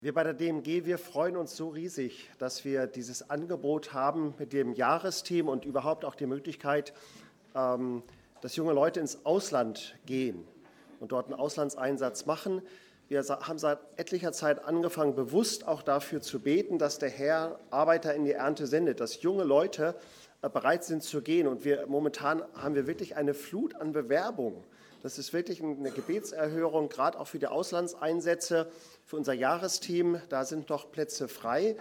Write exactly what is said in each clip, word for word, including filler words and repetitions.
Wir bei der D M G, wir freuen uns so riesig, dass wir dieses Angebot haben mit dem Jahresteam und überhaupt auch die Möglichkeit, ähm, dass junge Leute ins Ausland gehen und dort einen Auslandseinsatz machen. Wir haben seit etlicher Zeit angefangen, bewusst auch dafür zu beten, dass der Herr Arbeiter in die Ernte sendet, dass junge Leute äh, bereit sind zu gehen. Und wir momentan haben wir wirklich eine Flut an Bewerbungen. Das ist wirklich eine Gebetserhörung, gerade auch für die Auslandseinsätze, für unser Jahresteam. Da sind noch Plätze frei.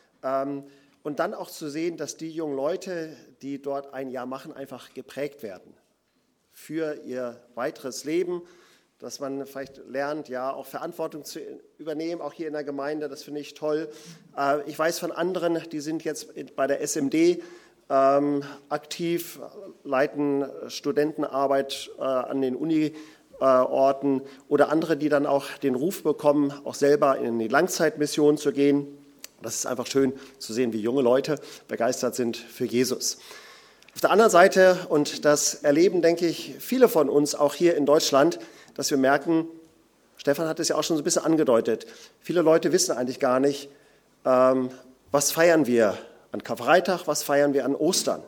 Und dann auch zu sehen, dass die jungen Leute, die dort ein Jahr machen, einfach geprägt werden für ihr weiteres Leben, dass man vielleicht lernt, ja, auch Verantwortung zu übernehmen, auch hier in der Gemeinde. Das finde ich toll. Ich weiß von anderen, die sind jetzt bei der S M D Ähm, aktiv, leiten Studentenarbeit äh, an den Uni-Orten äh, oder andere, die dann auch den Ruf bekommen, auch selber in die Langzeitmission zu gehen. Das ist einfach schön zu sehen, wie junge Leute begeistert sind für Jesus. Auf der anderen Seite, und das erleben, denke ich, viele von uns auch hier in Deutschland, dass wir merken, Stefan hat es ja auch schon so ein bisschen angedeutet, viele Leute wissen eigentlich gar nicht, ähm, was feiern wir an Karfreitag, was feiern wir an Ostern.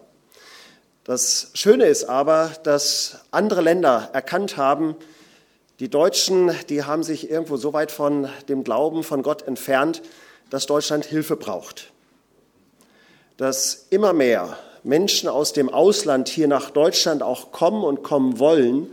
Das Schöne ist aber, dass andere Länder erkannt haben, die Deutschen, die haben sich irgendwo so weit von dem Glauben von Gott entfernt, dass Deutschland Hilfe braucht. Dass immer mehr Menschen aus dem Ausland hier nach Deutschland auch kommen und kommen wollen,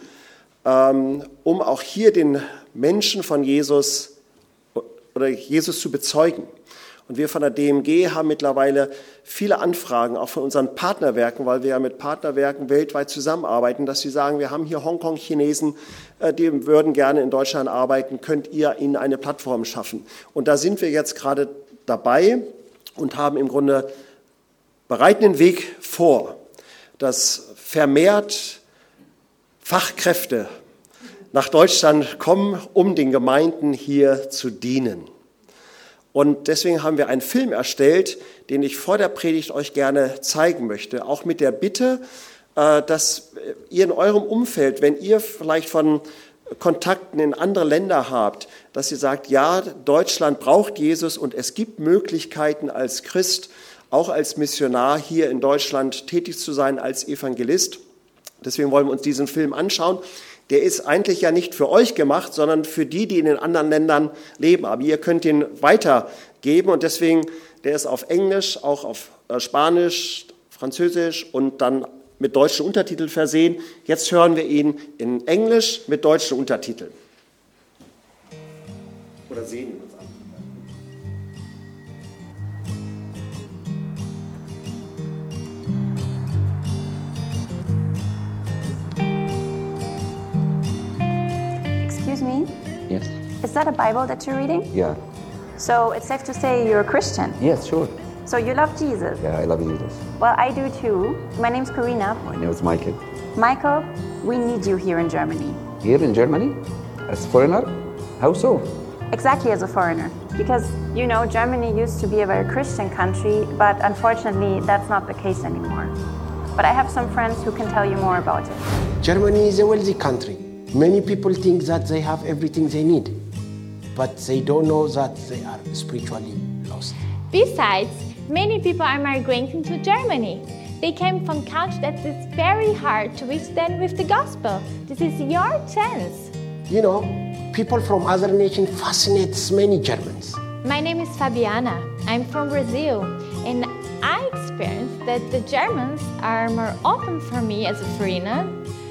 um auch hier den Menschen von Jesus oder Jesus zu bezeugen. Und wir von der D M G haben mittlerweile viele Anfragen, auch von unseren Partnerwerken, weil wir ja mit Partnerwerken weltweit zusammenarbeiten, dass sie sagen, wir haben hier Hongkong-Chinesen, die würden gerne in Deutschland arbeiten, könnt ihr ihnen eine Plattform schaffen? Und da sind wir jetzt gerade dabei und haben im Grunde bereiten den Weg vor, dass vermehrt Fachkräfte nach Deutschland kommen, um den Gemeinden hier zu dienen. Und deswegen haben wir einen Film erstellt, den ich vor der Predigt euch gerne zeigen möchte. Auch mit der Bitte, dass ihr in eurem Umfeld, wenn ihr vielleicht von Kontakten in andere Länder habt, dass ihr sagt, ja, Deutschland braucht Jesus und es gibt Möglichkeiten als Christ, auch als Missionar hier in Deutschland tätig zu sein, als Evangelist. Deswegen wollen wir uns diesen Film anschauen. Der ist eigentlich ja nicht für euch gemacht, sondern für die, die in den anderen Ländern leben. Aber ihr könnt ihn weitergeben und deswegen, der ist auf Englisch, auch auf Spanisch, Französisch und dann mit deutschen Untertiteln versehen. Jetzt hören wir ihn in Englisch mit deutschen Untertiteln. Oder sehen ihn uns an. Excuse me? Yes. Is that a Bible that you're reading? Yeah. So it's safe to say you're a Christian. Yes, sure. So you love Jesus? Yeah, I love Jesus. Well, I do too. My name's Karina. My name is Michael. Michael, we need you here in Germany. Here in Germany? As foreigner? How so? Exactly, as a foreigner. Because, you know, Germany used to be a very Christian country, but unfortunately that's not the case anymore. But I have some friends who can tell you more about it. Germany is a wealthy country. Many people think that they have everything they need, but they don't know that they are spiritually lost. Besides, many people are migrating to Germany. They came from countries that it's very hard to reach them with the gospel. This is your chance. You know, people from other nations fascinates many Germans. My name is Fabiana. I'm from Brazil, and I experienced that the Germans are more open for me as a foreigner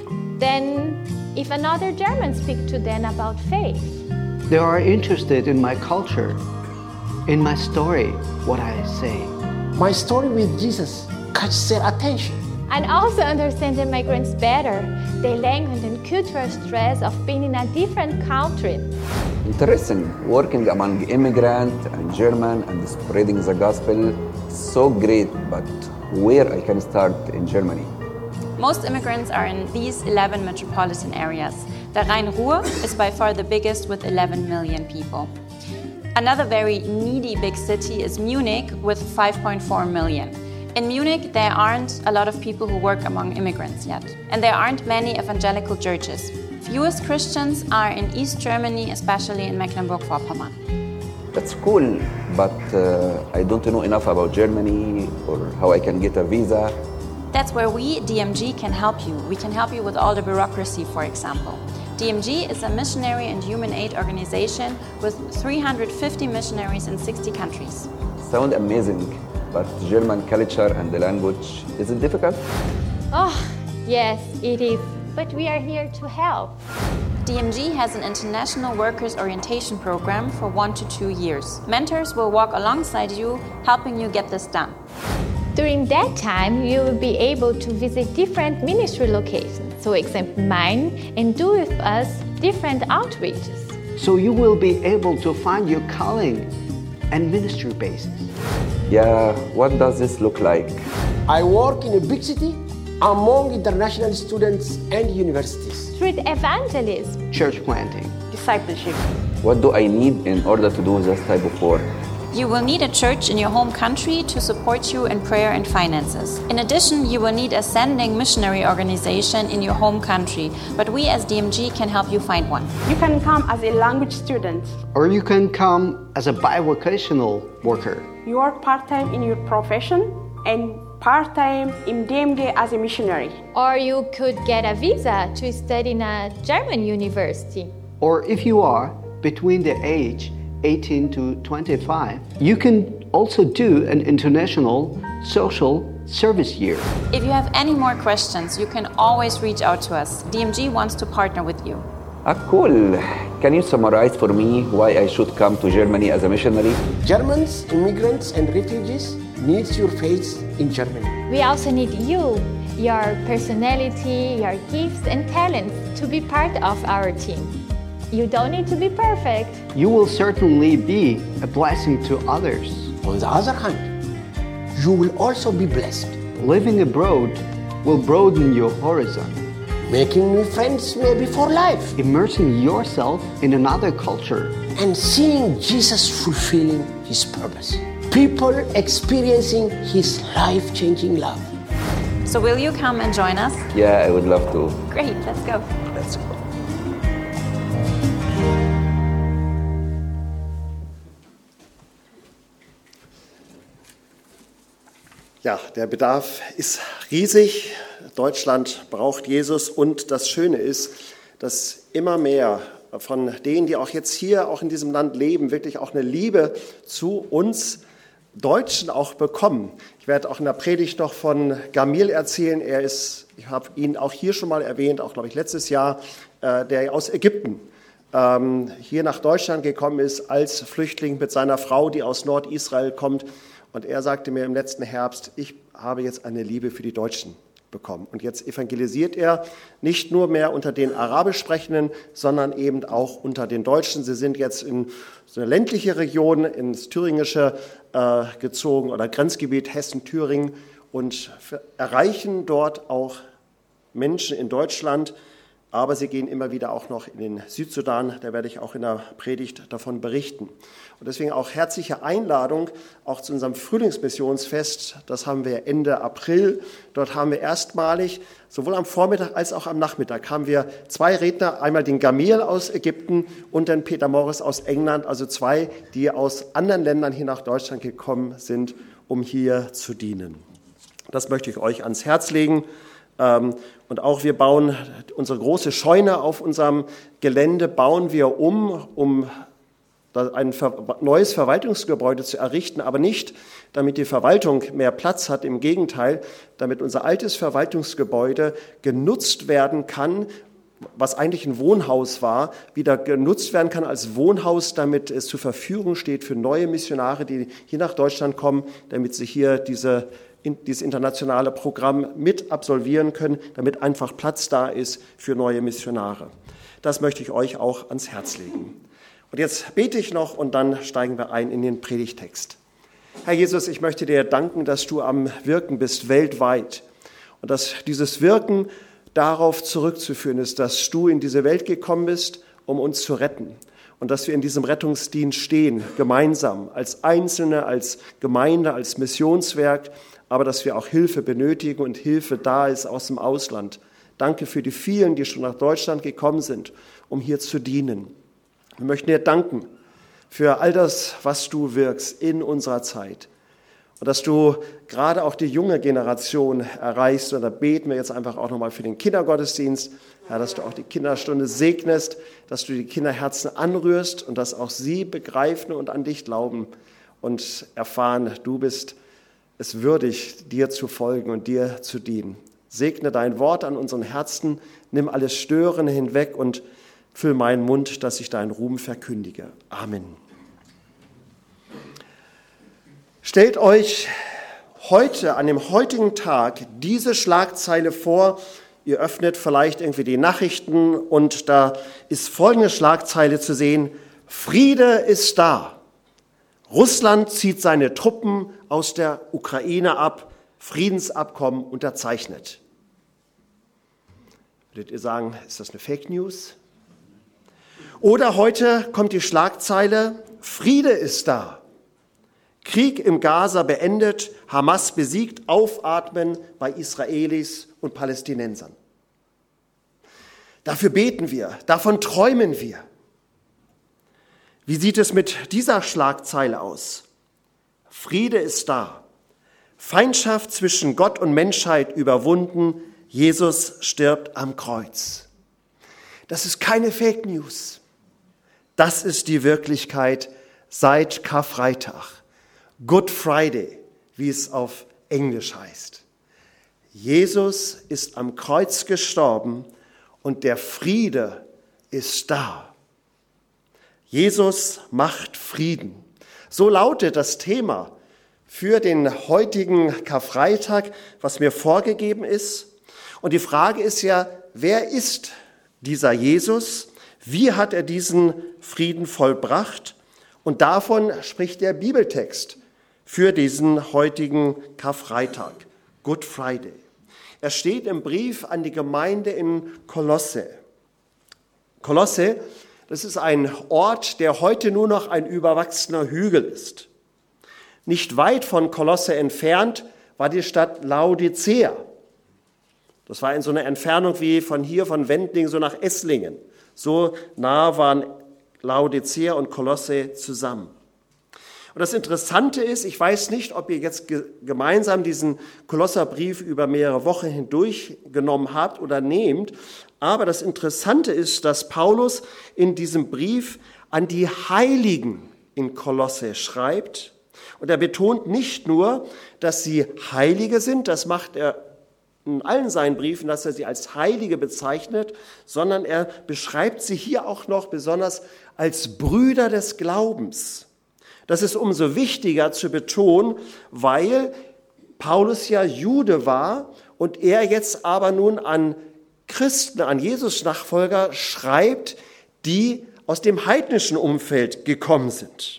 than if another German speaks to them about faith. They are interested in my culture, in my story, what I say. My story with Jesus catches their attention. And also understand the migrants better, their language and cultural stress of being in a different country. Interesting. Working among immigrants and German and spreading the gospel, so great, but where I can start in Germany? Most immigrants are in these eleven metropolitan areas. The Rhein-Ruhr is by far the biggest with eleven million people. Another very needy big city is Munich with five point four million. In Munich, there aren't a lot of people who work among immigrants yet, and there aren't many evangelical churches. Fewest Christians are in East Germany, especially in Mecklenburg-Vorpommern. That's cool, but uh, I don't know enough about Germany or how I can get a visa. That's where we, D M G, can help you. We can help you with all the bureaucracy, for example. D M G is a missionary and human aid organization with three hundred fifty missionaries in sixty countries. Sound amazing, but German culture and the language, is it difficult? Oh, yes, it is. But we are here to help. D M G has an international workers orientation program for one to two years. Mentors will walk alongside you, helping you get this done. During that time, you will be able to visit different ministry locations, so example mine, and do with us different outreaches. So you will be able to find your calling and ministry basis. Yeah, what does this look like? I work in a big city among international students and universities. Street evangelism, Church planting. Discipleship. What do I need in order to do this type of work? You will need a church in your home country to support you in prayer and finances. In addition, you will need a sending missionary organization in your home country, but we as D M G can help you find one. You can come as a language student. Or you can come as a bivocational worker. You work part-time in your profession and part-time in D M G as a missionary. or you could get a visa to study in a German university. Or if you are between the age eighteen to twenty-five, you can also do an international social service year. If you have any more questions, you can always reach out to us. D M G wants to partner with you. Ah, cool. Can you summarize for me why I should come to Germany as a missionary? Germans, immigrants, and refugees need your faith in Germany. We also need you, your personality, your gifts and talents to be part of our team. You don't need to be perfect. You will certainly be a blessing to others. On the other hand, you will also be blessed. Living abroad will broaden your horizon. Making new friends maybe for life. Immersing yourself in another culture. And seeing Jesus fulfilling his purpose. People experiencing his life-changing love. So will you come and join us? Yeah, I would love to. Great, let's go. Let's go. Ja, der Bedarf ist riesig. Deutschland braucht Jesus und das Schöne ist, dass immer mehr von denen, die auch jetzt hier, auch in diesem Land leben, wirklich auch eine Liebe zu uns Deutschen auch bekommen. Ich werde auch in der Predigt noch von Gamil erzählen. Er ist, ich habe ihn auch hier schon mal erwähnt, auch glaube ich letztes Jahr, äh, der aus Ägypten ähm, hier nach Deutschland gekommen ist als Flüchtling mit seiner Frau, die aus Nordisrael kommt. Und er sagte mir im letzten Herbst, ich habe jetzt eine Liebe für die Deutschen bekommen. Und jetzt evangelisiert er nicht nur mehr unter den Arabisch Sprechenden, sondern eben auch unter den Deutschen. Sie sind jetzt in so eine ländliche Region, ins Thüringische äh, gezogen oder Grenzgebiet Hessen-Thüringen und erreichen dort auch Menschen in Deutschland. Aber sie gehen immer wieder auch noch in den Südsudan, da werde ich auch in der Predigt davon berichten. Und deswegen auch herzliche Einladung auch zu unserem Frühlingsmissionsfest, das haben wir Ende April. Dort haben wir erstmalig, sowohl am Vormittag als auch am Nachmittag, haben wir zwei Redner, einmal den Gamil aus Ägypten und den Peter Morris aus England, also zwei, die aus anderen Ländern hier nach Deutschland gekommen sind, um hier zu dienen. Das möchte ich euch ans Herz legen. Und auch wir bauen unsere große Scheune auf unserem Gelände, bauen wir um, um ein neues Verwaltungsgebäude zu errichten, aber nicht, damit die Verwaltung mehr Platz hat, im Gegenteil, damit unser altes Verwaltungsgebäude genutzt werden kann, was eigentlich ein Wohnhaus war, wieder genutzt werden kann als Wohnhaus, damit es zur Verfügung steht für neue Missionare, die hier nach Deutschland kommen, damit sie hier diese dieses internationale Programm mit absolvieren können, damit einfach Platz da ist für neue Missionare. Das möchte ich euch auch ans Herz legen. Und jetzt bete ich noch und dann steigen wir ein in den Predigtext. Herr Jesus, ich möchte dir danken, dass du am Wirken bist weltweit und dass dieses Wirken darauf zurückzuführen ist, dass du in diese Welt gekommen bist, um uns zu retten. Und dass wir in diesem Rettungsdienst stehen, gemeinsam, als Einzelne, als Gemeinde, als Missionswerk, aber dass wir auch Hilfe benötigen und Hilfe da ist aus dem Ausland. Danke für die vielen, die schon nach Deutschland gekommen sind, um hier zu dienen. Wir möchten dir danken für all das, was du wirkst in unserer Zeit. Und dass du gerade auch die junge Generation erreichst. Und da beten wir jetzt einfach auch nochmal für den Kindergottesdienst, Herr, dass du auch die Kinderstunde segnest, dass du die Kinderherzen anrührst und dass auch sie begreifen und an dich glauben und erfahren, du bist es würdig, dir zu folgen und dir zu dienen. Segne dein Wort an unseren Herzen, nimm alles Stören hinweg und füll meinen Mund, dass ich deinen Ruhm verkündige. Amen. Stellt euch heute, an dem heutigen Tag, diese Schlagzeile vor. Ihr öffnet vielleicht irgendwie die Nachrichten und da ist folgende Schlagzeile zu sehen: Friede ist da. Russland zieht seine Truppen aus der Ukraine ab, Friedensabkommen unterzeichnet. Würdet ihr sagen, ist das eine Fake News? Oder heute kommt die Schlagzeile: Friede ist da. Krieg im Gaza beendet, Hamas besiegt, aufatmen bei Israelis und Palästinensern. Dafür beten wir, davon träumen wir. Wie sieht es mit dieser Schlagzeile aus? Friede ist da. Feindschaft zwischen Gott und Menschheit überwunden. Jesus stirbt am Kreuz. Das ist keine Fake News. Das ist die Wirklichkeit seit Karfreitag. Good Friday, wie es auf Englisch heißt. Jesus ist am Kreuz gestorben und der Friede ist da. Jesus macht Frieden. So lautet das Thema für den heutigen Karfreitag, was mir vorgegeben ist. Und die Frage ist ja, wer ist dieser Jesus? Wie hat er diesen Frieden vollbracht? Und davon spricht der Bibeltext für diesen heutigen Karfreitag, Good Friday. Er steht im Brief an die Gemeinde in Kolosse. Kolosse, das ist ein Ort, der heute nur noch ein überwachsener Hügel ist. Nicht weit von Kolosse entfernt war die Stadt Laodicea. Das war in so einer Entfernung wie von hier, von Wendling, so nach Esslingen. So nah waren Laodicea und Kolosse zusammen. Und das Interessante ist, ich weiß nicht, ob ihr jetzt ge- gemeinsam diesen Kolosserbrief über mehrere Wochen hindurch genommen habt oder nehmt, aber das Interessante ist, dass Paulus in diesem Brief an die Heiligen in Kolosse schreibt. Und er betont nicht nur, dass sie Heilige sind, das macht er in allen seinen Briefen, dass er sie als Heilige bezeichnet, sondern er beschreibt sie hier auch noch besonders als Brüder des Glaubens. Das ist umso wichtiger zu betonen, weil Paulus ja Jude war und er jetzt aber nun an Christen, an Jesus-Nachfolger schreibt, die aus dem heidnischen Umfeld gekommen sind.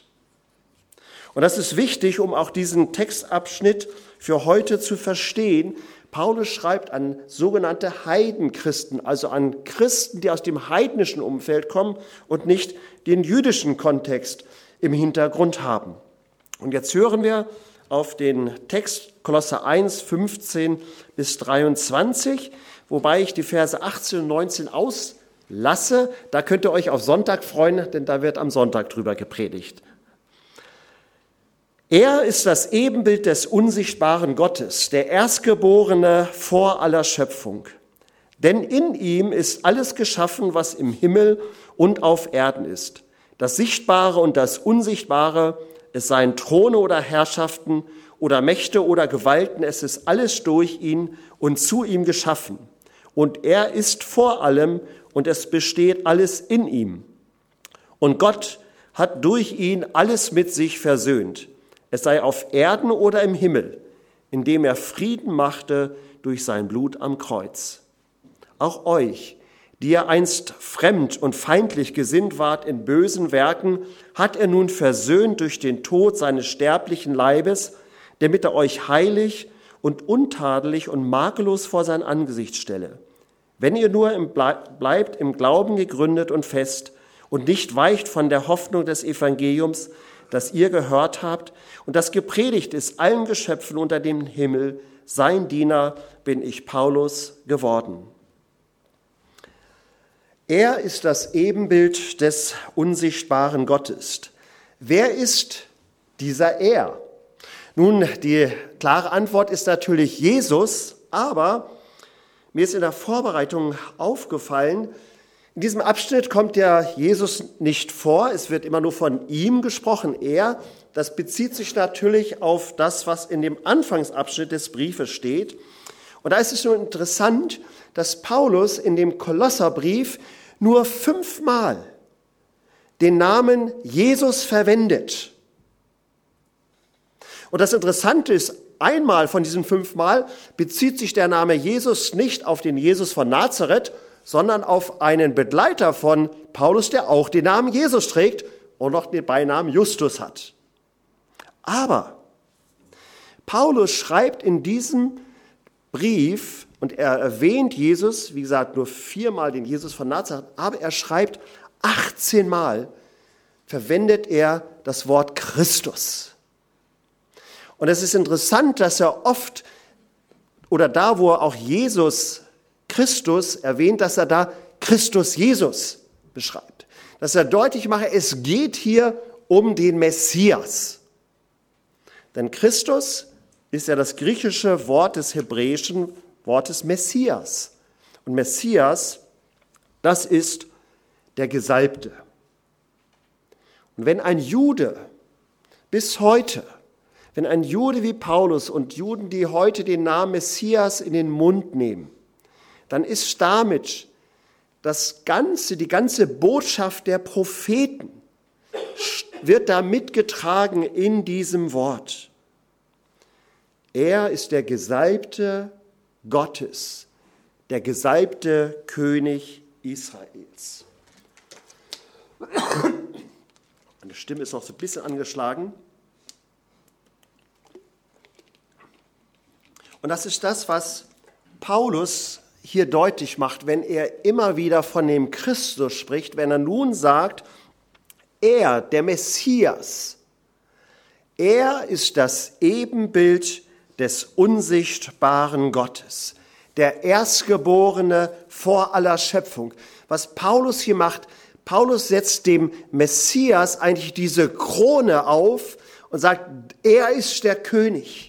Und das ist wichtig, um auch diesen Textabschnitt für heute zu verstehen. Paulus schreibt an sogenannte Heidenchristen, also an Christen, die aus dem heidnischen Umfeld kommen und nicht den jüdischen Kontext im Hintergrund haben. Und jetzt hören wir auf den Text Kolosser eins, fünfzehn bis dreiundzwanzig, wobei ich die Verse achtzehn und neunzehn auslasse. Da könnt ihr euch auf Sonntag freuen, denn da wird am Sonntag drüber gepredigt. Er ist das Ebenbild des unsichtbaren Gottes, der Erstgeborene vor aller Schöpfung. Denn in ihm ist alles geschaffen, was im Himmel und auf Erden ist. Das Sichtbare und das Unsichtbare, es seien Throne oder Herrschaften oder Mächte oder Gewalten, es ist alles durch ihn und zu ihm geschaffen. Und er ist vor allem und es besteht alles in ihm. Und Gott hat durch ihn alles mit sich versöhnt. Es sei auf Erden oder im Himmel, indem er Frieden machte durch sein Blut am Kreuz. Auch euch, die ihr einst fremd und feindlich gesinnt wart in bösen Werken, hat er nun versöhnt durch den Tod seines sterblichen Leibes, damit er euch heilig und untadelig und makellos vor sein Angesicht stelle. Wenn ihr nur im Ble- bleibt im Glauben gegründet und fest und nicht weicht von der Hoffnung des Evangeliums, das ihr gehört habt und das gepredigt ist allen Geschöpfen unter dem Himmel, sein Diener bin ich, Paulus, geworden. Er ist das Ebenbild des unsichtbaren Gottes, wer ist dieser Er? Nun, die klare Antwort ist natürlich Jesus, aber mir ist in der Vorbereitung aufgefallen, in diesem Abschnitt kommt ja Jesus nicht vor, es wird immer nur von ihm gesprochen, er. Das bezieht sich natürlich auf das, was in dem Anfangsabschnitt des Briefes steht. Und da ist es schon interessant, dass Paulus in dem Kolosserbrief nur fünfmal den Namen Jesus verwendet. Und das Interessante ist, einmal von diesen fünfmal bezieht sich der Name Jesus nicht auf den Jesus von Nazareth, sondern auf einen Begleiter von Paulus, der auch den Namen Jesus trägt und noch den Beinamen Justus hat. Aber Paulus schreibt in diesem Brief, und er erwähnt Jesus, wie gesagt, nur viermal den Jesus von Nazareth, aber er schreibt achtzehn Mal, verwendet er das Wort Christus. Und es ist interessant, dass er oft, oder da, wo er auch Jesus Christus erwähnt, dass er da Christus Jesus beschreibt. Dass er deutlich macht, es geht hier um den Messias. Denn Christus ist ja das griechische Wort des hebräischen Wortes Messias. Und Messias, das ist der Gesalbte. Und wenn ein Jude bis heute, wenn ein Jude wie Paulus und Juden, die heute den Namen Messias in den Mund nehmen, dann ist damit das ganze, die ganze Botschaft der Propheten wird da mitgetragen in diesem Wort. Er ist der Gesalbte Gottes, der gesalbte König Israels. Meine Stimme ist noch so ein bisschen angeschlagen. Und das ist das, was Paulus hier deutlich macht, wenn er immer wieder von dem Christus spricht, wenn er nun sagt, er, der Messias, er ist das Ebenbild des unsichtbaren Gottes, der Erstgeborene vor aller Schöpfung. Was Paulus hier macht, Paulus setzt dem Messias eigentlich diese Krone auf und sagt, er ist der König.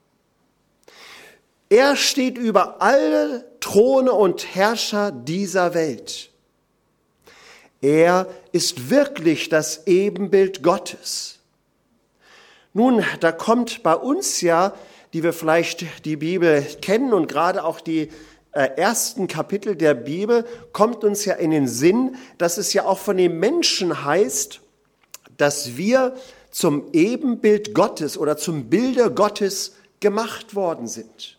Er steht über alle Throne und Herrscher dieser Welt. Er ist wirklich das Ebenbild Gottes. Nun, da kommt bei uns ja, die wir vielleicht die Bibel kennen und gerade auch die äh, ersten Kapitel der Bibel, kommt uns ja in den Sinn, dass es ja auch von den Menschen heißt, dass wir zum Ebenbild Gottes oder zum Bilde Gottes gemacht worden sind.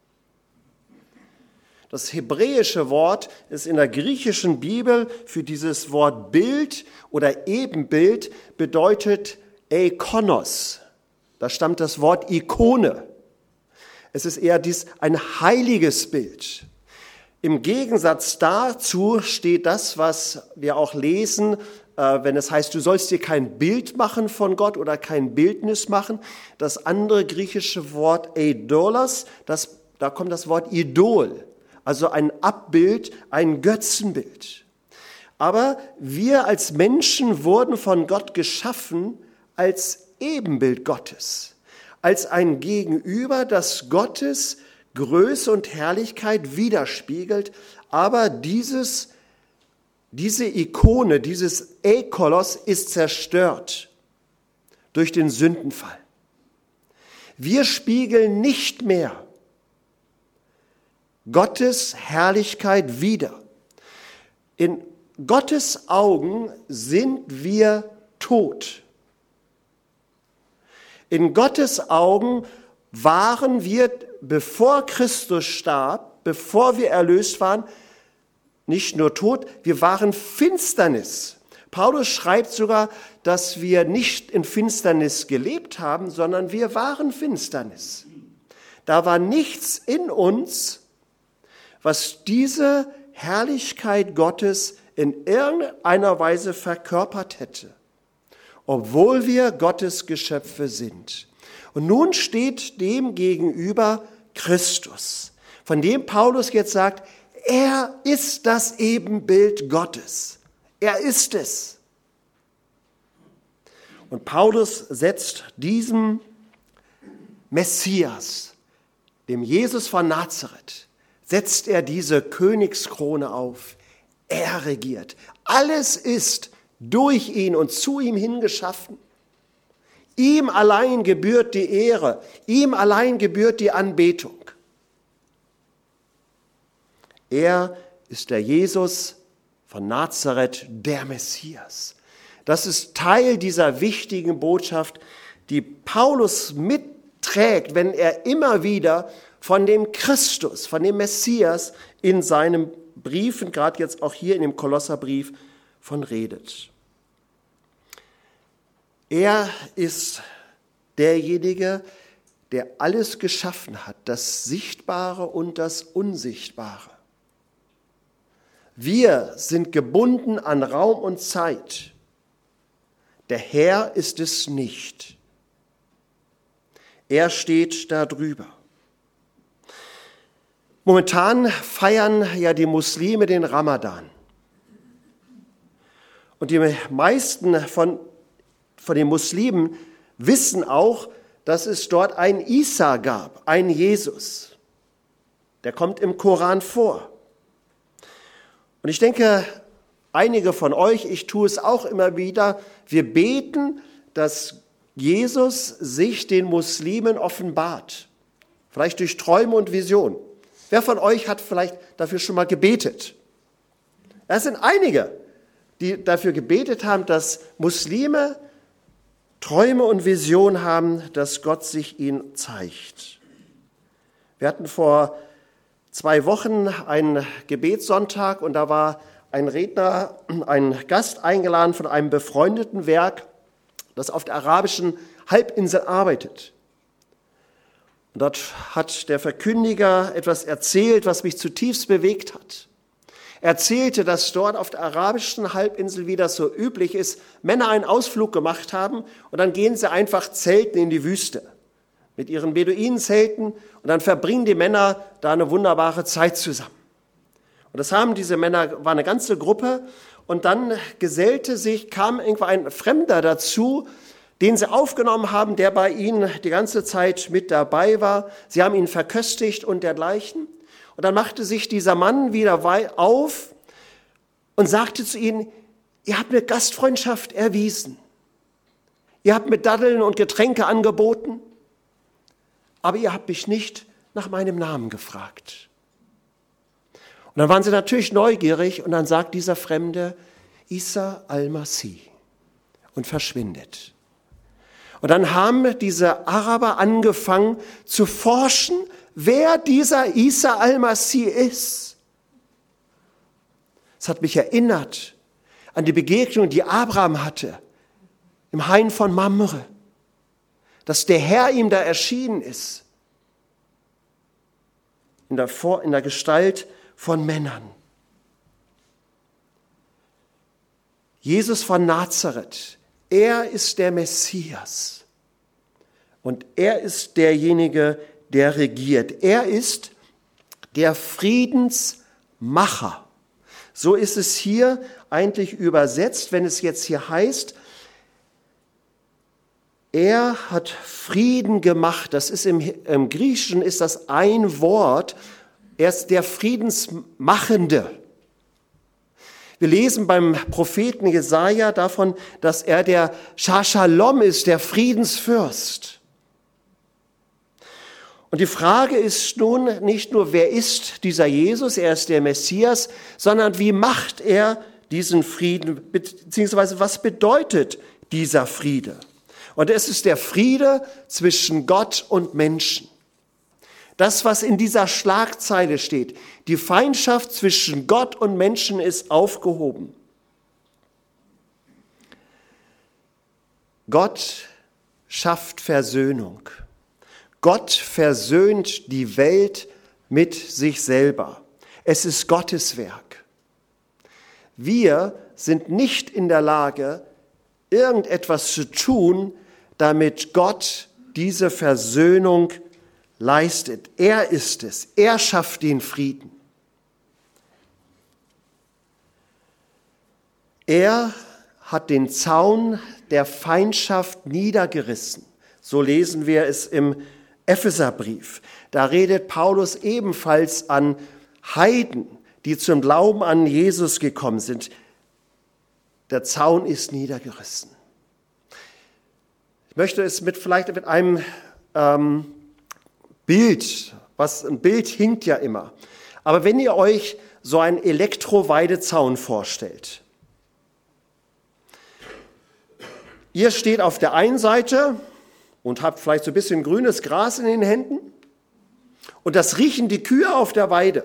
Das hebräische Wort ist in der griechischen Bibel für dieses Wort Bild oder Ebenbild bedeutet Eikonos. Da stammt das Wort Ikone. Es ist eher dies ein heiliges Bild. Im Gegensatz dazu steht das, was wir auch lesen, wenn es heißt, du sollst dir kein Bild machen von Gott oder kein Bildnis machen. Das andere griechische Wort Eidolos, das, da kommt das Wort Idol. Also ein Abbild, ein Götzenbild. Aber wir als Menschen wurden von Gott geschaffen als Ebenbild Gottes, als ein Gegenüber, das Gottes Größe und Herrlichkeit widerspiegelt. Aber dieses, diese Ikone, dieses Eikolos ist zerstört durch den Sündenfall. Wir spiegeln nicht mehr Gottes Herrlichkeit wider. In Gottes Augen sind wir tot. In Gottes Augen waren wir, bevor Christus starb, bevor wir erlöst waren, nicht nur tot, wir waren Finsternis. Paulus schreibt sogar, dass wir nicht in Finsternis gelebt haben, sondern wir waren Finsternis. Da war nichts in uns, was diese Herrlichkeit Gottes in irgendeiner Weise verkörpert hätte, obwohl wir Gottes Geschöpfe sind. Und nun steht dem gegenüber Christus, von dem Paulus jetzt sagt, er ist das Ebenbild Gottes. Er ist es. Und Paulus setzt diesem Messias, dem Jesus von Nazareth, setzt er diese Königskrone auf. Er regiert. Alles ist durch ihn und zu ihm hingeschaffen. Ihm allein gebührt die Ehre, ihm allein gebührt die Anbetung. Er ist der Jesus von Nazareth, der Messias. Das ist Teil dieser wichtigen Botschaft, die Paulus mitträgt, wenn er immer wieder von dem Christus, von dem Messias in seinen Briefen, gerade jetzt auch hier in dem Kolosserbrief, von redet. Er ist derjenige, der alles geschaffen hat, das Sichtbare und das Unsichtbare. Wir sind gebunden an Raum und Zeit. Der Herr ist es nicht. Er steht da drüber. Momentan feiern ja die Muslime den Ramadan. Und die meisten von, von den Muslimen wissen auch, dass es dort einen Isa gab, einen Jesus. Der kommt im Koran vor. Und ich denke, einige von euch, ich tue es auch immer wieder, wir beten, dass Jesus sich den Muslimen offenbart. Vielleicht durch Träume und Visionen. Wer von euch hat vielleicht dafür schon mal gebetet? Es sind einige, die dafür gebetet haben, dass Muslime Träume und Visionen haben, dass Gott sich ihnen zeigt. Wir hatten vor zwei Wochen einen Gebetssonntag und da war ein Redner, ein Gast eingeladen von einem befreundeten Werk, das auf der arabischen Halbinsel arbeitet. Und dort hat der Verkündiger etwas erzählt, was mich zutiefst bewegt hat. Er erzählte, dass dort auf der arabischen Halbinsel, wie das so üblich ist, Männer einen Ausflug gemacht haben und dann gehen sie einfach zelten in die Wüste mit ihren Beduinenzelten und dann verbringen die Männer da eine wunderbare Zeit zusammen. Und das haben diese Männer, war eine ganze Gruppe und dann gesellte sich, kam irgendwann ein Fremder dazu, den sie aufgenommen haben, der bei ihnen die ganze Zeit mit dabei war. Sie haben ihn verköstigt und dergleichen. Und dann machte sich dieser Mann wieder auf und sagte zu ihnen, ihr habt mir Gastfreundschaft erwiesen. Ihr habt mir Daddeln und Getränke angeboten, aber ihr habt mich nicht nach meinem Namen gefragt. Und dann waren sie natürlich neugierig und dann sagt dieser Fremde, Isa al-Masih, und verschwindet. Und dann haben diese Araber angefangen zu forschen, wer dieser Isa al-Masih ist. Es hat mich erinnert an die Begegnung, die Abraham hatte im Hain von Mamre, dass der Herr ihm da erschienen ist, in der, Vor- in der Gestalt von Männern. Jesus von Nazareth, er ist der Messias und er ist derjenige, der regiert. Er ist der Friedensmacher. So ist es hier eigentlich übersetzt, wenn es jetzt hier heißt, er hat Frieden gemacht. Das ist im, im Griechischen ist das ein Wort. Er ist der Friedensmachende. Wir lesen beim Propheten Jesaja davon, dass er der Shalom ist, der Friedensfürst. Und die Frage ist nun nicht nur, wer ist dieser Jesus, er ist der Messias, sondern wie macht er diesen Frieden, beziehungsweise was bedeutet dieser Friede? Und es ist der Friede zwischen Gott und Menschen. Das, was in dieser Schlagzeile steht, die Feindschaft zwischen Gott und Menschen ist aufgehoben. Gott schafft Versöhnung. Gott versöhnt die Welt mit sich selber. Es ist Gottes Werk. Wir sind nicht in der Lage, irgendetwas zu tun, damit Gott diese Versöhnung leistet. Er ist es. Er schafft den Frieden. Er hat den Zaun der Feindschaft niedergerissen. So lesen wir es im Epheserbrief. Da redet Paulus ebenfalls an Heiden, die zum Glauben an Jesus gekommen sind. Der Zaun ist niedergerissen. Ich möchte es mit vielleicht mit einem ähm, Bild, was ein Bild hinkt ja immer. Aber wenn ihr euch so einen Elektroweidezaun vorstellt, ihr steht auf der einen Seite und habt vielleicht so ein bisschen grünes Gras in den Händen und das riechen die Kühe auf der Weide.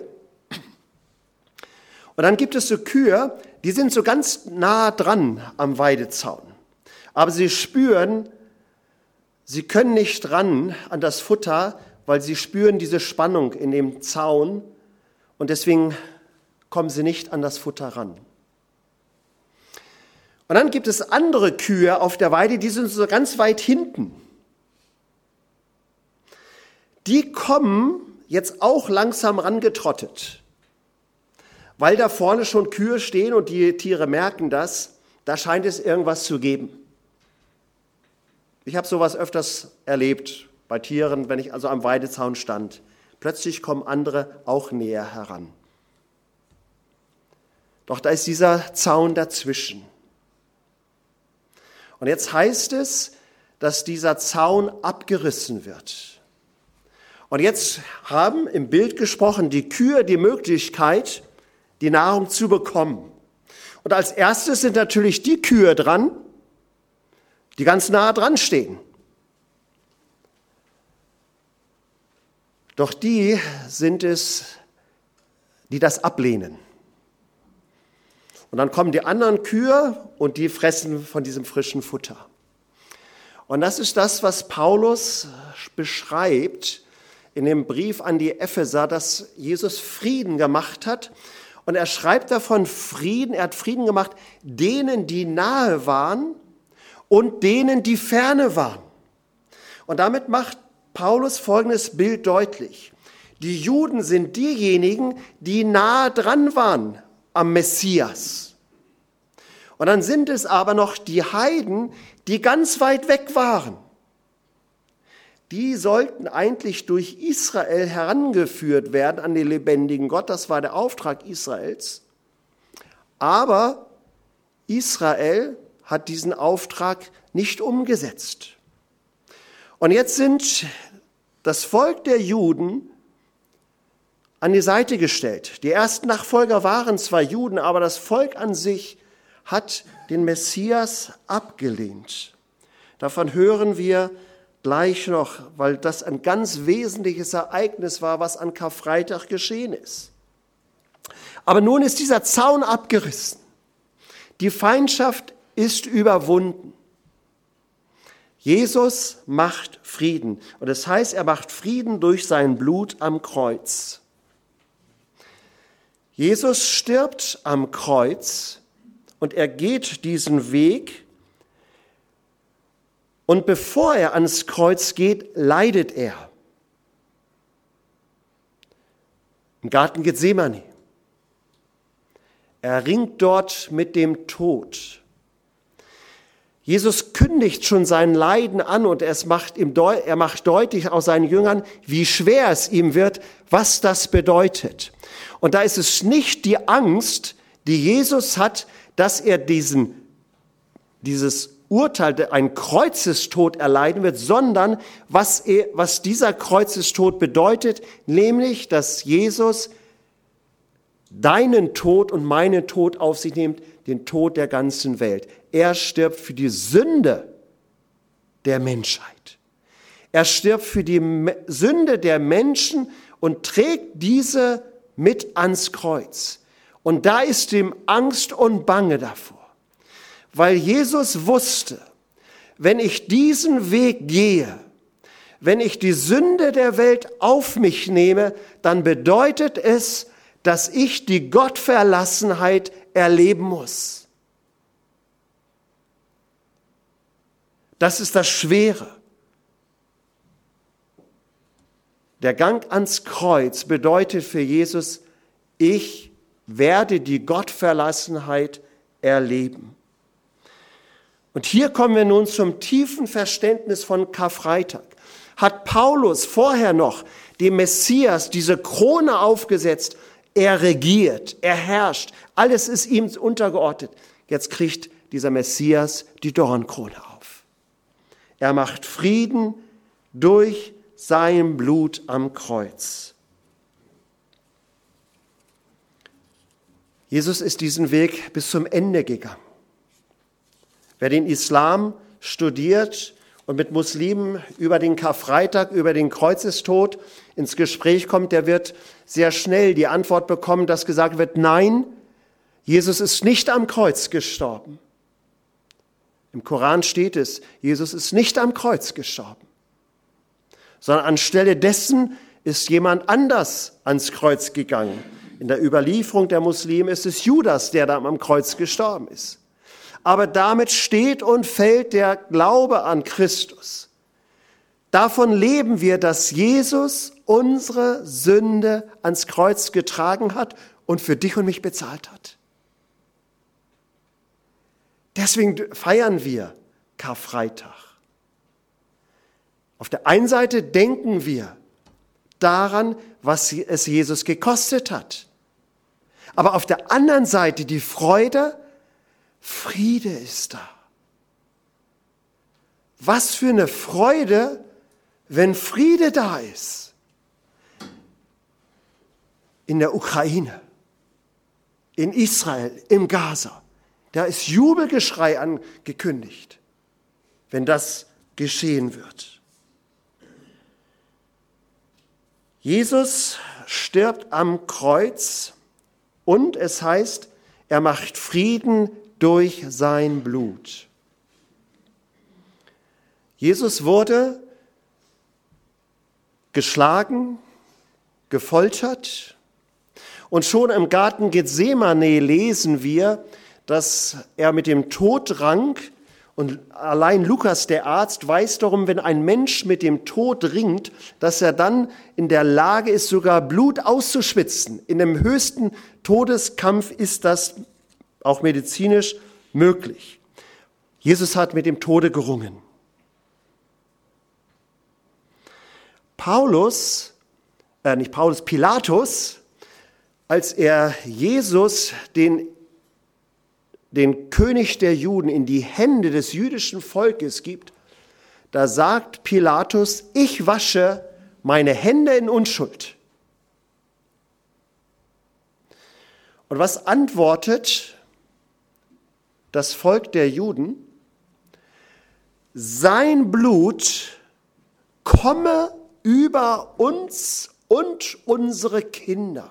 Und dann gibt es so Kühe, die sind so ganz nah dran am Weidezaun. Aber sie spüren, sie können nicht ran an das Futter, weil sie spüren diese Spannung in dem Zaun und deswegen kommen sie nicht an das Futter ran. Und dann gibt es andere Kühe auf der Weide, die sind so ganz weit hinten. Die kommen jetzt auch langsam rangetrottet, weil da vorne schon Kühe stehen und die Tiere merken das, da scheint es irgendwas zu geben. Ich habe sowas öfters erlebt bei Tieren, wenn ich also am Weidezaun stand. Plötzlich kommen andere auch näher heran. Doch da ist dieser Zaun dazwischen. Und jetzt heißt es, dass dieser Zaun abgerissen wird. Und jetzt haben im Bild gesprochen die Kühe die Möglichkeit, die Nahrung zu bekommen. Und als erstes sind natürlich die Kühe dran, die ganz nah dran stehen. Doch die sind es, die das ablehnen. Und dann kommen die anderen Kühe und die fressen von diesem frischen Futter. Und das ist das, was Paulus beschreibt in dem Brief an die Epheser, dass Jesus Frieden gemacht hat. Und er schreibt davon Frieden, er hat Frieden gemacht, denen, die nahe waren und denen, die ferne waren. Und damit macht Paulus folgendes Bild deutlich. Die Juden sind diejenigen, die nahe dran waren am Messias. Und dann sind es aber noch die Heiden, die ganz weit weg waren. Die sollten eigentlich durch Israel herangeführt werden an den lebendigen Gott. Das war der Auftrag Israels. Aber Israel hat diesen Auftrag nicht umgesetzt. Und jetzt sind das Volk der Juden an die Seite gestellt. Die ersten Nachfolger waren zwar Juden, aber das Volk an sich hat den Messias abgelehnt. Davon hören wir gleich noch, weil das ein ganz wesentliches Ereignis war, was an Karfreitag geschehen ist. Aber nun ist dieser Zaun abgerissen. Die Feindschaft ist überwunden. Jesus macht Frieden. Und das heißt, er macht Frieden durch sein Blut am Kreuz. Jesus stirbt am Kreuz und er geht diesen Weg. Und bevor er ans Kreuz geht, leidet er. Im Garten Gethsemane. Er ringt dort mit dem Tod. Jesus kündigt schon sein Leiden an und es macht ihm deu- er macht deutlich auch seinen Jüngern, wie schwer es ihm wird, was das bedeutet. Und da ist es nicht die Angst, die Jesus hat, dass er diesen, dieses Urteil, ein Kreuzestod erleiden wird, sondern was, er, was dieser Kreuzestod bedeutet, nämlich, dass Jesus deinen Tod und meinen Tod auf sich nimmt, den Tod der ganzen Welt. Er stirbt für die Sünde der Menschheit. Er stirbt für die Sünde der Menschen und trägt diese mit ans Kreuz. Und da ist ihm Angst und Bange davor. Weil Jesus wusste, wenn ich diesen Weg gehe, wenn ich die Sünde der Welt auf mich nehme, dann bedeutet es, dass ich die Gottverlassenheit erleben muss. Das ist das Schwere. Der Gang ans Kreuz bedeutet für Jesus, ich werde die Gottverlassenheit erleben. Und hier kommen wir nun zum tiefen Verständnis von Karfreitag. Hat Paulus vorher noch dem Messias diese Krone aufgesetzt, er regiert, er herrscht, alles ist ihm untergeordnet. Jetzt kriegt dieser Messias die Dornkrone auf. Er macht Frieden durch sein Blut am Kreuz. Jesus ist diesen Weg bis zum Ende gegangen. Wer den Islam studiert und mit Muslimen über den Karfreitag, über den Kreuzestod ins Gespräch kommt, der wird sehr schnell die Antwort bekommen, dass gesagt wird, nein, Jesus ist nicht am Kreuz gestorben. Im Koran steht es, Jesus ist nicht am Kreuz gestorben, sondern anstelle dessen ist jemand anders ans Kreuz gegangen. In der Überlieferung der Muslime ist es Judas, der da am Kreuz gestorben ist. Aber damit steht und fällt der Glaube an Christus. Davon leben wir, dass Jesus unsere Sünde ans Kreuz getragen hat und für dich und mich bezahlt hat. Deswegen feiern wir Karfreitag. Auf der einen Seite denken wir daran, was es Jesus gekostet hat. Aber auf der anderen Seite die Freude, Friede ist da. Was für eine Freude, wenn Friede da ist. In der Ukraine, in Israel, im Gaza. Da ist Jubelgeschrei angekündigt, wenn das geschehen wird. Jesus stirbt am Kreuz und es heißt, er macht Frieden durch sein Blut. Jesus wurde geschlagen, gefoltert und schon im Garten Gethsemane lesen wir, dass er mit dem Tod rang und allein Lukas, der Arzt, weiß darum, wenn ein Mensch mit dem Tod ringt, dass er dann in der Lage ist, sogar Blut auszuschwitzen. In dem höchsten Todeskampf ist das auch medizinisch möglich. Jesus hat mit dem Tode gerungen. Paulus, äh nicht Paulus, Pilatus, als er Jesus, den, den König der Juden, in die Hände des jüdischen Volkes gibt, da sagt Pilatus, ich wasche meine Hände in Unschuld. Und was antwortet das Volk der Juden? Sein Blut komme über uns und unsere Kinder.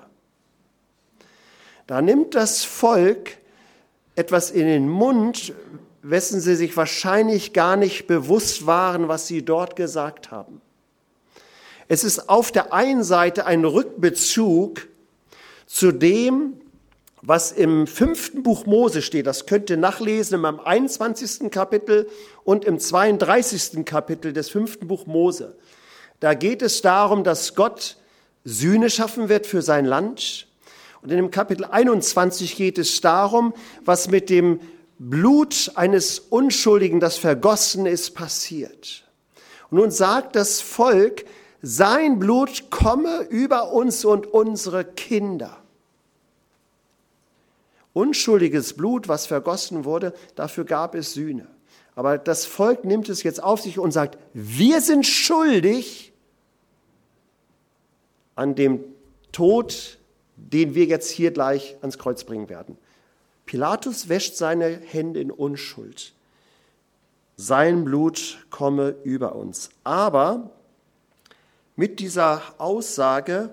Da nimmt das Volk etwas in den Mund, wessen sie sich wahrscheinlich gar nicht bewusst waren, was sie dort gesagt haben. Es ist auf der einen Seite ein Rückbezug zu dem, was im fünften Buch Mose steht. Das könnt ihr nachlesen im einundzwanzigsten Kapitel und im zweiunddreißigsten Kapitel des fünften Buch Mose. Da geht es darum, dass Gott Sühne schaffen wird für sein Land. Und in dem Kapitel einundzwanzig geht es darum, was mit dem Blut eines Unschuldigen, das vergossen ist, passiert. Und nun sagt das Volk, sein Blut komme über uns und unsere Kinder. Unschuldiges Blut, was vergossen wurde, dafür gab es Sühne. Aber das Volk nimmt es jetzt auf sich und sagt, wir sind schuldig an dem Tod, den wir jetzt hier gleich ans Kreuz bringen werden. Pilatus wäscht seine Hände in Unschuld. Sein Blut komme über uns. Aber mit dieser Aussage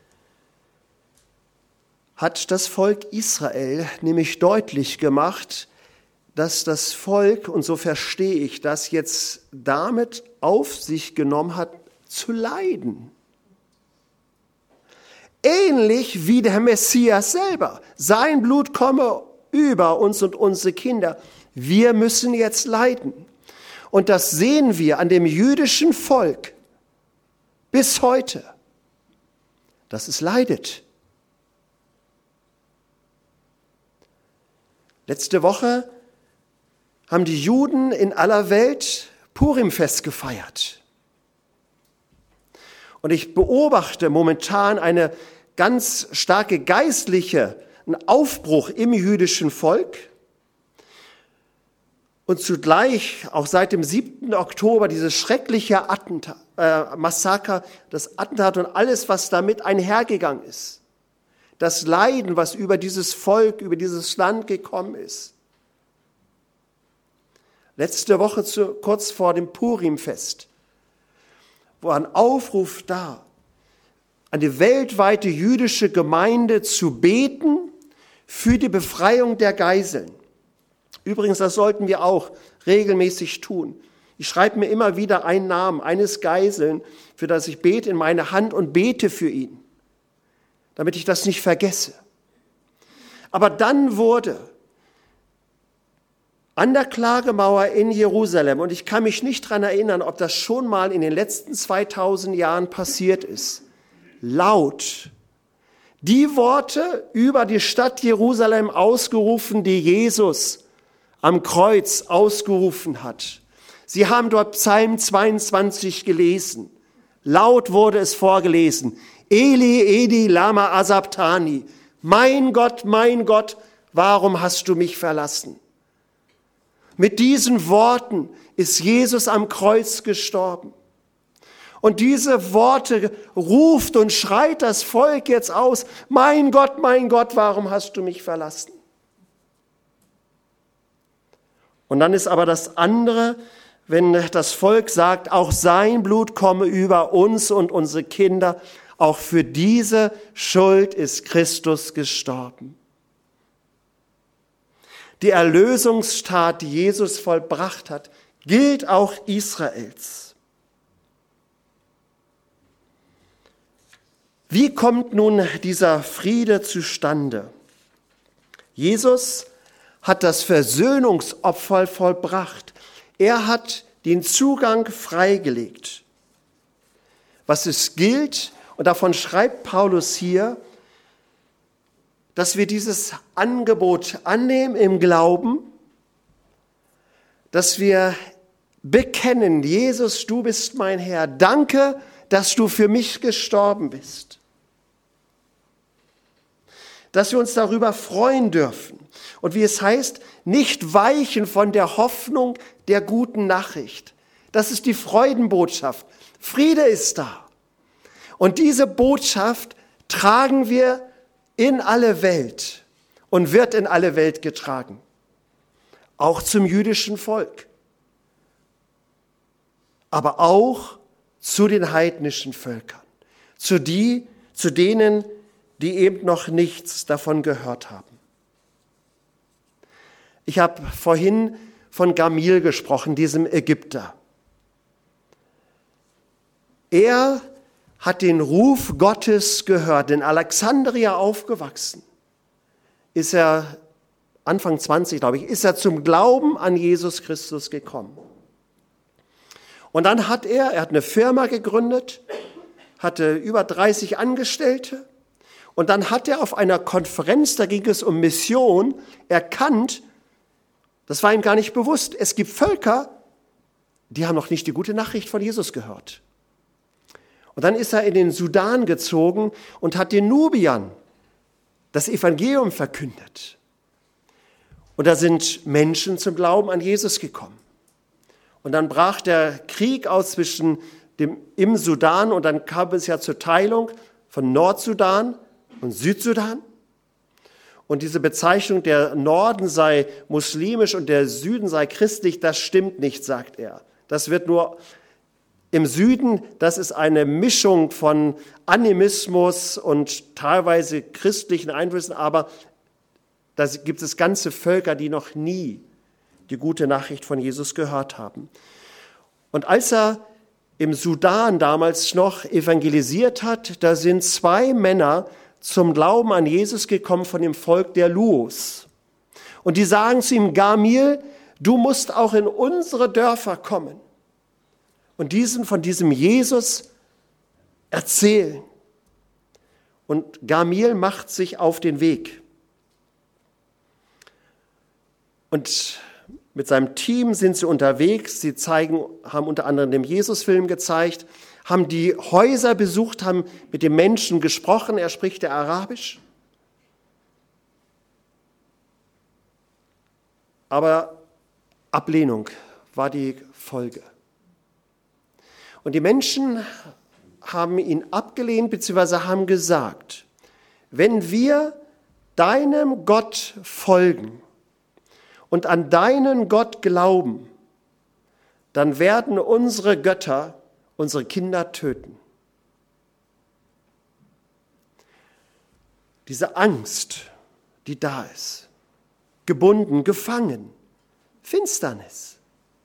hat das Volk Israel nämlich deutlich gemacht, dass das Volk, und so verstehe ich das, jetzt damit auf sich genommen hat, zu leiden. Ähnlich wie der Messias selber. Sein Blut komme über uns und unsere Kinder. Wir müssen jetzt leiden. Und das sehen wir an dem jüdischen Volk bis heute, dass es leidet. Letzte Woche haben die Juden in aller Welt Purimfest gefeiert. Und ich beobachte momentan eine ganz starke geistliche, einen Aufbruch im jüdischen Volk. Und zugleich auch seit dem siebten Oktober dieses schreckliche Attentat, äh, Massaker, das Attentat und alles, was damit einhergegangen ist. Das Leiden, was über dieses Volk, über dieses Land gekommen ist. Letzte Woche, zu, kurz vor dem Purimfest, war ein Aufruf da, an die weltweite jüdische Gemeinde zu beten für die Befreiung der Geiseln. Übrigens, das sollten wir auch regelmäßig tun. Ich schreibe mir immer wieder einen Namen eines Geiseln, für das ich bete, in meine Hand und bete für ihn, damit ich das nicht vergesse. Aber dann wurde an der Klagemauer in Jerusalem, und ich kann mich nicht daran erinnern, ob das schon mal in den letzten zweitausend Jahren passiert ist, laut die Worte über die Stadt Jerusalem ausgerufen, die Jesus am Kreuz ausgerufen hat. Sie haben dort Psalm zweiundzwanzig gelesen. Laut wurde es vorgelesen. Eli, Eli, lama asabtani. Mein Gott, mein Gott, warum hast du mich verlassen? Mit diesen Worten ist Jesus am Kreuz gestorben. Und diese Worte ruft und schreit das Volk jetzt aus. Mein Gott, mein Gott, warum hast du mich verlassen? Und dann ist aber das andere, wenn das Volk sagt, auch sein Blut komme über uns und unsere Kinder, auch für diese Schuld ist Christus gestorben. Die Erlösungstat, die Jesus vollbracht hat, gilt auch Israels. Wie kommt nun dieser Friede zustande? Jesus hat das Versöhnungsopfer vollbracht. Er hat den Zugang freigelegt. Was es gilt, und davon schreibt Paulus hier, dass wir dieses Angebot annehmen im Glauben, dass wir bekennen, Jesus, du bist mein Herr. Danke, dass du für mich gestorben bist. Dass wir uns darüber freuen dürfen. Und wie es heißt, nicht weichen von der Hoffnung der guten Nachricht. Das ist die Freudenbotschaft. Friede ist da. Und diese Botschaft tragen wir in alle Welt und wird in alle Welt getragen. Auch zum jüdischen Volk. Aber auch zu den heidnischen Völkern. Zu die, zu denen, die eben noch nichts davon gehört haben. Ich habe vorhin von Gamil gesprochen, diesem Ägypter. Er hat den Ruf Gottes gehört, in Alexandria aufgewachsen. Ist er, Anfang zwanzig, glaube ich, ist er zum Glauben an Jesus Christus gekommen. Und dann hat er, er hat eine Firma gegründet, hatte über dreißig Angestellte. Und dann hat er auf einer Konferenz, da ging es um Mission, erkannt, das war ihm gar nicht bewusst, es gibt Völker, die haben noch nicht die gute Nachricht von Jesus gehört. Und dann ist er in den Sudan gezogen und hat den Nubiern das Evangelium verkündet. Und da sind Menschen zum Glauben an Jesus gekommen. Und dann brach der Krieg aus zwischen dem, im Sudan, und dann kam es ja zur Teilung von Nordsudan und Südsudan. Und diese Bezeichnung, der Norden sei muslimisch und der Süden sei christlich, das stimmt nicht, sagt er. Das wird nur im Süden, das ist eine Mischung von Animismus und teilweise christlichen Einflüssen, aber da gibt es ganze Völker, die noch nie die gute Nachricht von Jesus gehört haben. Und als er im Sudan damals noch evangelisiert hat, da sind zwei Männer zum Glauben an Jesus gekommen von dem Volk der Luos. Und die sagen zu ihm, Gamil, du musst auch in unsere Dörfer kommen und diesen von diesem Jesus erzählen. Und Gamil macht sich auf den Weg. Und Mit seinem Team sind sie unterwegs. Sie zeigen, haben unter anderem den Jesus-Film gezeigt, haben die Häuser besucht, haben mit den Menschen gesprochen. Er spricht ja Arabisch. Aber Ablehnung war die Folge. Und die Menschen haben ihn abgelehnt, beziehungsweise haben gesagt, wenn wir deinem Gott folgen und an deinen Gott glauben, dann werden unsere Götter unsere Kinder töten. Diese Angst, die da ist, gebunden, gefangen, Finsternis.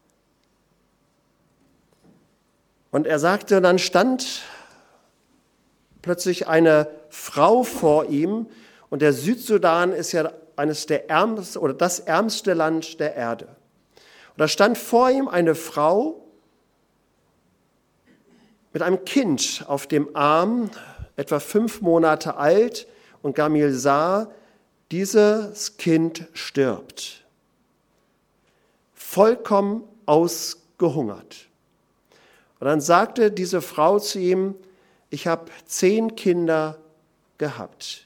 Und er sagte, dann stand plötzlich eine Frau vor ihm, und der Südsudan ist ja eines der ärmsten oder das ärmste Land der Erde. Und da stand vor ihm eine Frau mit einem Kind auf dem Arm, etwa fünf Monate alt, und Gamil sah, dieses Kind stirbt. Vollkommen ausgehungert. Und dann sagte diese Frau zu ihm, ich habe zehn Kinder gehabt.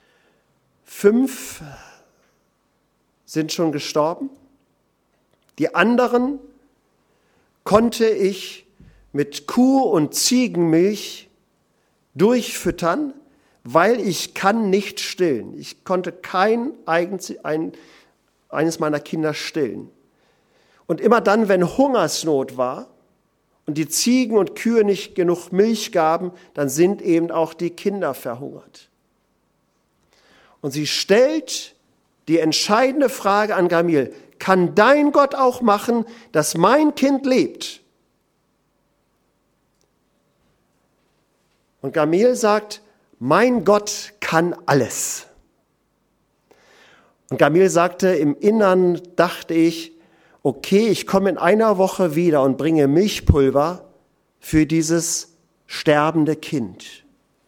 Fünf sind schon gestorben. Die anderen konnte ich mit Kuh- und Ziegenmilch durchfüttern, weil ich kann nicht stillen. Ich konnte kein eigens, ein, eines meiner Kinder stillen. Und immer dann, wenn Hungersnot war und die Ziegen und Kühe nicht genug Milch gaben, dann sind eben auch die Kinder verhungert. Und sie stellt die entscheidende Frage an Gamil, kann dein Gott auch machen, dass mein Kind lebt? Und Gamil sagt, mein Gott kann alles. Und Gamil sagte, im Innern dachte ich, okay, ich komme in einer Woche wieder und bringe Milchpulver für dieses sterbende Kind.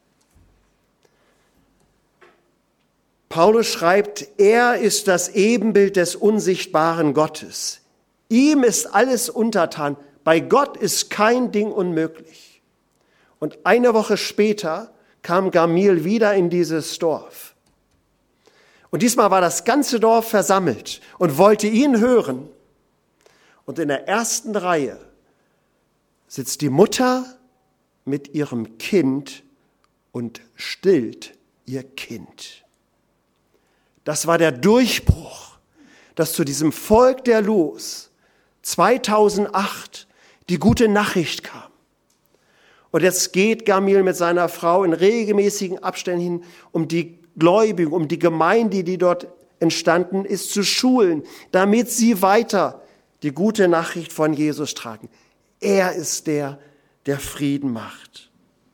Paulus schreibt, er ist das Ebenbild des unsichtbaren Gottes. Ihm ist alles untertan. Bei Gott ist kein Ding unmöglich. Und eine Woche später kam Gamil wieder in dieses Dorf. Und diesmal war das ganze Dorf versammelt und wollte ihn hören. Und in der ersten Reihe sitzt die Mutter mit ihrem Kind und stillt ihr Kind. Das war der Durchbruch, dass zu diesem Volk der Luz zweitausendacht die gute Nachricht kam. Und jetzt geht Gamil mit seiner Frau in regelmäßigen Abständen hin, um die Gläubigen, um die Gemeinde, die dort entstanden ist, zu schulen, damit sie weiter die gute Nachricht von Jesus tragen. Er ist der, der Frieden macht.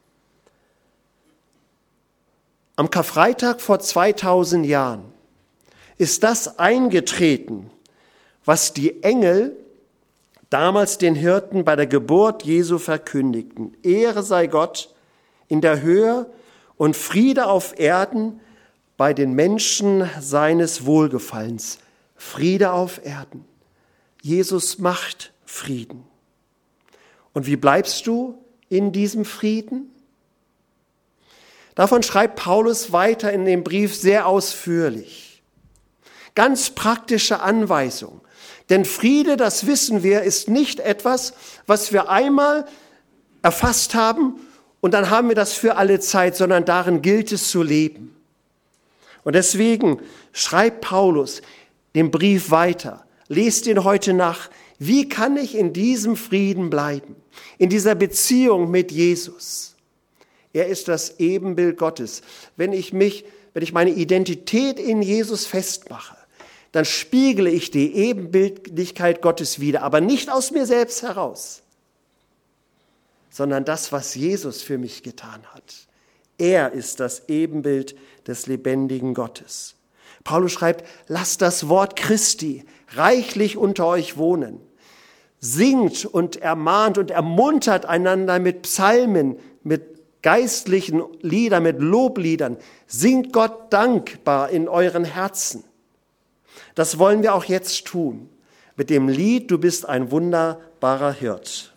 Am Karfreitag vor zweitausend Jahren ist das eingetreten, was die Engel damals den Hirten bei der Geburt Jesu verkündigten. Ehre sei Gott in der Höhe und Friede auf Erden bei den Menschen seines Wohlgefallens. Friede auf Erden. Jesus macht Frieden. Und wie bleibst du in diesem Frieden? Davon schreibt Paulus weiter in dem Brief sehr ausführlich. Ganz praktische Anweisung. Denn Friede, das wissen wir, ist nicht etwas, was wir einmal erfasst haben und dann haben wir das für alle Zeit, sondern darin gilt es zu leben. Und deswegen schreibt Paulus den Brief weiter. Lest ihn heute nach. Wie kann ich in diesem Frieden bleiben? In dieser Beziehung mit Jesus. Er ist das Ebenbild Gottes. Wenn ich mich, wenn ich meine Identität in Jesus festmache, dann spiegle ich die Ebenbildlichkeit Gottes wider, aber nicht aus mir selbst heraus, sondern das, was Jesus für mich getan hat. Er ist das Ebenbild des lebendigen Gottes. Paulus schreibt, lasst das Wort Christi reichlich unter euch wohnen. Singt und ermahnt und ermuntert einander mit Psalmen, mit geistlichen Liedern, mit Lobliedern. Singt Gott dankbar in euren Herzen. Das wollen wir auch jetzt tun. mit dem Lied, du bist ein wunderbarer Hirt.